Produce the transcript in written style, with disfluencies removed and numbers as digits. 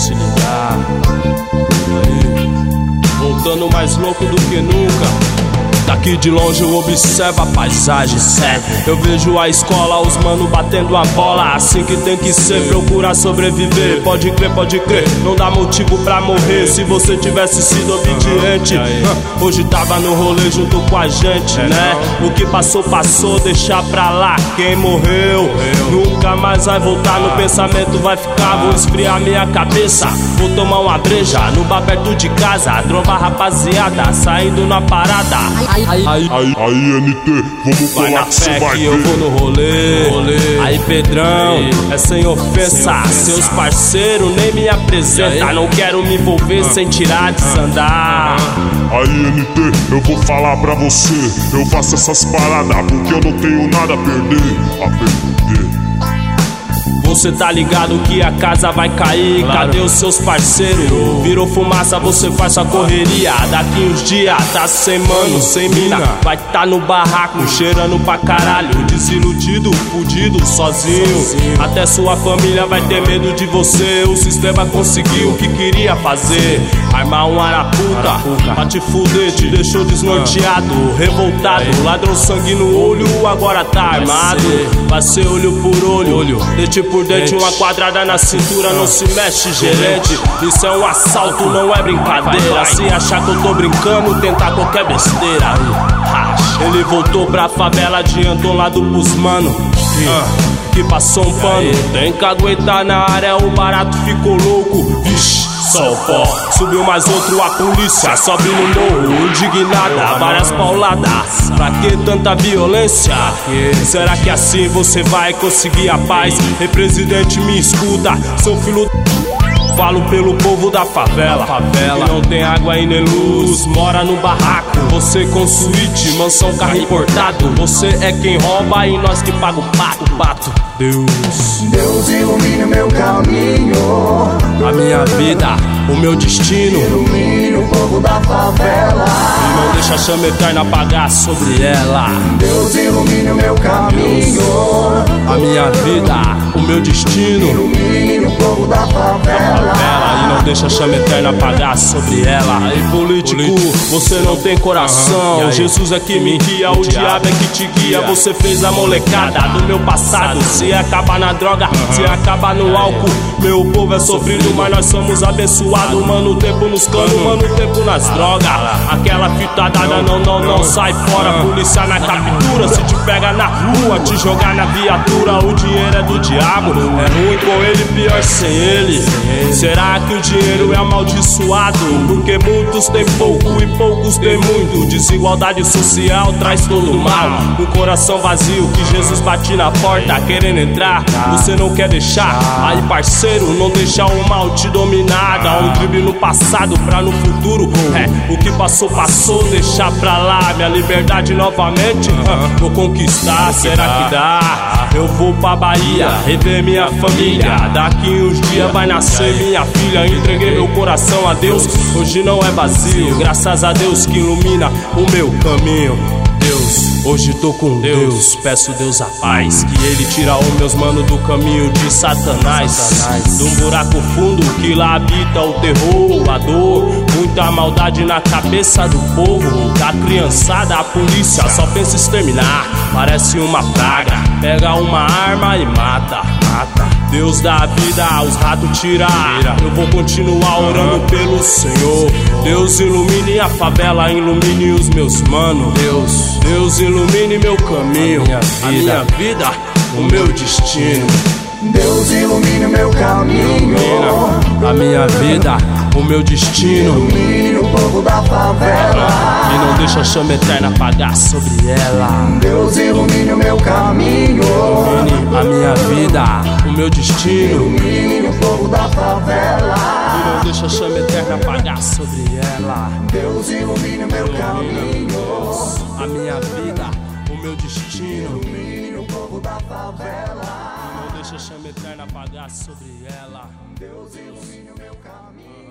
se ligar. Aí, voltando mais louco do que nunca. Daqui de longe eu observo a paisagem, sério. Eu vejo a escola, os mano batendo a bola. Assim que tem que ser, procurar sobreviver. Pode crer, não dá motivo pra morrer. Se você tivesse sido obediente, hoje tava no rolê junto com a gente, né? O que passou, passou, deixa pra lá. Quem morreu, nunca mais vai voltar. No pensamento vai ficar, vou esfriar minha cabeça. Vou tomar uma breja no bar perto de casa. Tromba rapaziada, saindo na parada. Aí, NT, vamos vai colar na que cê fé vai que eu ver. vou no rolê. Aí Pedrão, é sem ofensa. Seus parceiros nem me apresenta. Não quero me envolver sem tirar, desandar. Aí NT, eu vou falar pra você. Eu faço essas paradas porque eu não tenho nada a perder. Você tá ligado que a casa vai cair, claro. Cadê os seus parceiros? Virou fumaça, você faz sua correria. Daqui uns dias tá sem mano, sem mina. Vai tá no barraco, cheirando pra caralho. Desiludido, fudido, sozinho. Até sua família vai ter medo de você. O sistema conseguiu o que queria fazer. Armar um arapuca pra te fuder, te deixou desnorteado, revoltado. Ladrão sangue no olho, agora tá armado. Vai ser olho por olho, dente por dente, uma quadrada na cintura, não se mexe, gerente. Isso é um assalto, não é brincadeira. Se achar que eu tô brincando, tentar qualquer besteira. Ele voltou pra favela, adiantou lá pros mano que passou um pano. Tem que aguentar na área, o barato ficou louco. Vixe, só o pó. Subiu mais outro, a polícia sobe no morro, indignada, várias pauladas. Pra que tanta violência? Será que assim você vai conseguir a paz? Ei, presidente, me escuta, seu filho. Falo pelo povo da favela, que não tem água e nem luz, mora no barraco. Você com suíte, mansão, carro importado. Você é quem rouba e nós que paga o pato. Deus ilumine o meu caminho, a minha vida, o meu destino. Ilumine o povo da favela e não deixa a chama eterna apagar sobre ela. Deus ilumine o meu caminho, a minha vida, o meu destino. Ilumine o povo da favela e não deixa a chama eterna apagar sobre ela. E político, você não tem coração. Jesus é que me guia, o diabo é que te guia. Você fez a molecada do meu passado se acabar na droga, se acabar no álcool. Meu povo é sofrido, mas nós somos abençoados. Mano, o tempo nos canos, mano, o tempo nas drogas. Aquela fita dada, não, sai fora. Polícia na captura, se te pega na rua, te jogar na viatura. O dinheiro é do diabo, é ruim com ele, pior sem ele. Será que o dinheiro é amaldiçoado? Porque muitos têm pouco e poucos têm muito. Desigualdade social traz todo mal. Um coração vazio que Jesus bate na porta querendo entrar, você não quer deixar. Aí parceiro, não deixar o mal te dominar. Dá um drible no passado pra no futuro. O que passou, passou, deixar pra lá. Minha liberdade novamente vou conquistar, será que dá? Eu vou pra Bahia, rever minha família. Daqui uns dias vai nascer minha filha. Entreguei meu coração a Deus, hoje não é vazio. Graças a Deus que ilumina o meu caminho. Deus, hoje tô com Deus, peço Deus a paz, que Ele tira os meus manos do caminho de Satanás. De um buraco fundo que lá habita o terror, a dor, muita maldade na cabeça do povo. Da criançada, a polícia só pensa em exterminar, parece uma praga, pega uma arma e mata. Deus dá a vida, os ratos tira. Eu vou continuar orando pelo Senhor. Deus ilumine a favela, ilumine os meus manos. Deus ilumine meu caminho, a minha vida, o meu destino. Deus ilumine o meu caminho, a minha vida, o meu destino. Ilumine o povo da favela e não deixa a chama eterna apagar sobre ela. Deus ilumine o meu caminho, ilumine a minha vida, o meu destino. Ilumine o povo da favela e não deixa a chama eterna apagar sobre ela. Deus ilumine o meu caminho, a minha vida, o meu destino. Ilumine o povo da favela e não deixa a chama eterna apagar sobre ela. Deus ilumine o meu caminho.